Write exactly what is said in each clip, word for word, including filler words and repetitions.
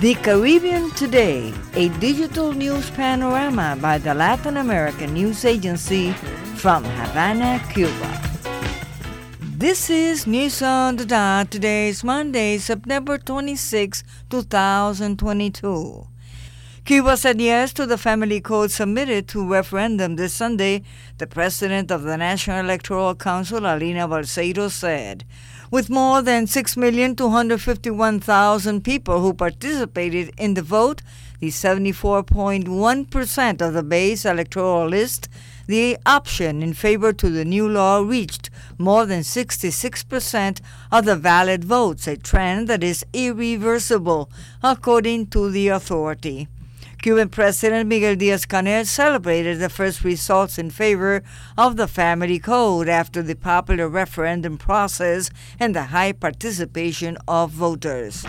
The Caribbean Today, a digital news panorama by the Latin American News Agency from Havana, Cuba. This is News on the Dot. Today is Monday, September twenty-sixth, twenty twenty-two. Cuba said yes to the family code submitted to referendum this Sunday, the president of the National Electoral Council, Alina Balseiro, said. With more than six million two hundred fifty-one thousand people who participated in the vote, the seventy-four point one percent of the base electoral list, the option in favor to the new law reached more than sixty-six percent of the valid votes, a trend that is irreversible, according to the authority. Cuban President Miguel Díaz-Canel celebrated the first results in favor of the family code after the popular referendum process and the high participation of voters.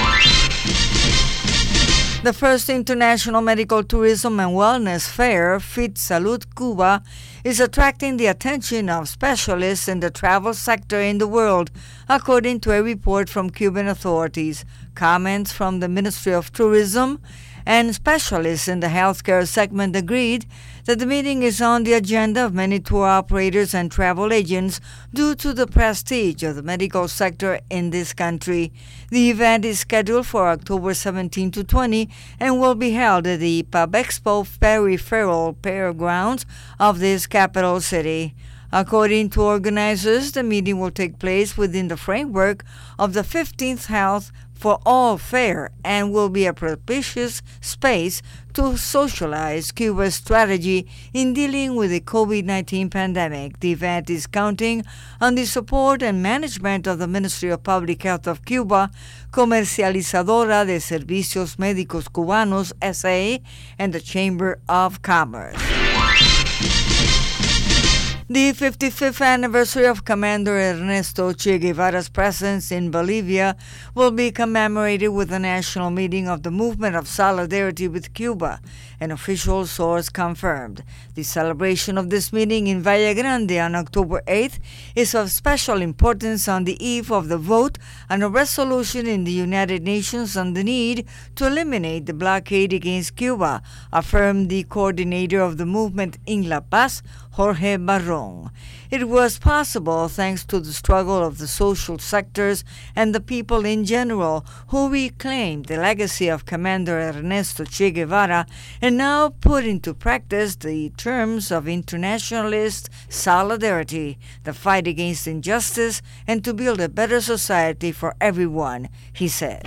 The first International Medical Tourism and Wellness Fair, Fit Salud Cuba, is attracting the attention of specialists in the travel sector in the world, according to a report from Cuban authorities. Comments from the Ministry of Tourism and specialists in the healthcare segment agreed that the meeting is on the agenda of many tour operators and travel agents due to the prestige of the medical sector in this country. The event is scheduled for October seventeenth to twentieth and will be held at the Pabexpo Peripheral Fairgrounds of this capital city. According to organizers, the meeting will take place within the framework of the fifteenth Health for All Fair and will be a propitious space to socialize Cuba's strategy in dealing with the COVID nineteen pandemic. The event is counting on the support and management of the Ministry of Public Health of Cuba, Comercializadora de Servicios Médicos Cubanos, S A, and the Chamber of Commerce. The fifty-fifth anniversary of Commander Ernesto Che Guevara's presence in Bolivia will be commemorated with a national meeting of the Movement of Solidarity with Cuba, an official source confirmed. The celebration of this meeting in Valle Grande on October eighth is of special importance on the eve of the vote on a resolution in the United Nations on the need to eliminate the blockade against Cuba, affirmed the coordinator of the movement in La Paz, Jorge Barron. It was possible thanks to the struggle of the social sectors and the people in general who reclaimed the legacy of Commander Ernesto Che Guevara and now put into practice the terms of internationalist solidarity, the fight against injustice, and to build a better society for everyone, he said.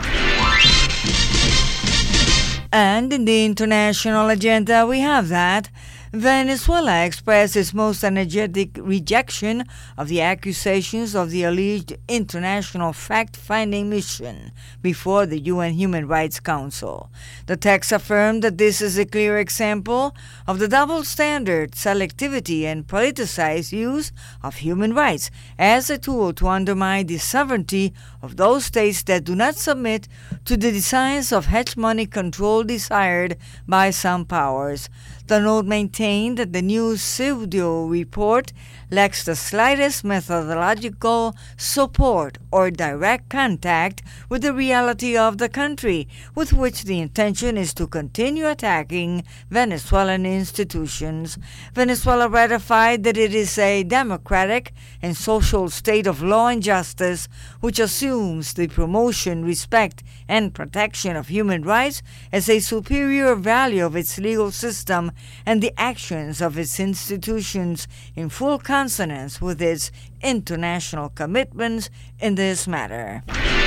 And in the international agenda, we have that Venezuela expressed its most energetic rejection of the accusations of the alleged international fact-finding mission before the U N Human Rights Council. The text affirmed that this is a clear example of the double standard, selectivity, and politicized use of human rights as a tool to undermine the sovereignty of those states that do not submit to the designs of hegemonic control desired by some powers. The note maintained that the new pseudo report lacks the slightest methodological support or direct contact with the reality of the country, with which the intention is to continue attacking Venezuelan institutions. Venezuela ratified that it is a democratic and social state of law and justice, which assumes the promotion, respect, and protection of human rights as a superior value of its legal system and the actions of its institutions in full consonance with its international commitments in this matter.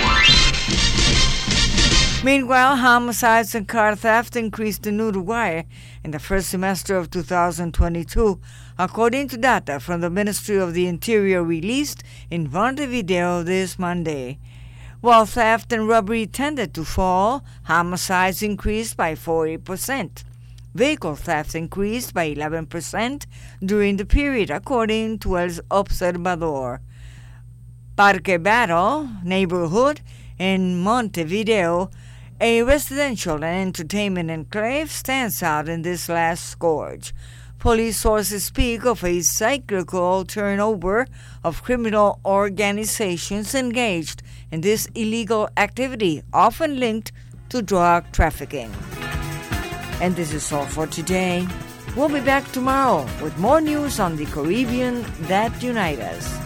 Meanwhile, homicides and car theft increased in Uruguay in the first semester of two thousand twenty-two, according to data from the Ministry of the Interior released in Montevideo this Monday. While theft and robbery tended to fall, homicides increased by forty percent. Vehicle theft increased by eleven percent during the period, according to El Observador. Parque Battle neighborhood in Montevideo, a residential and entertainment enclave, stands out in this last scourge. Police sources speak of a cyclical turnover of criminal organizations engaged in this illegal activity, often linked to drug trafficking. And this is all for today. We'll be back tomorrow with more news on the Caribbean that unite us.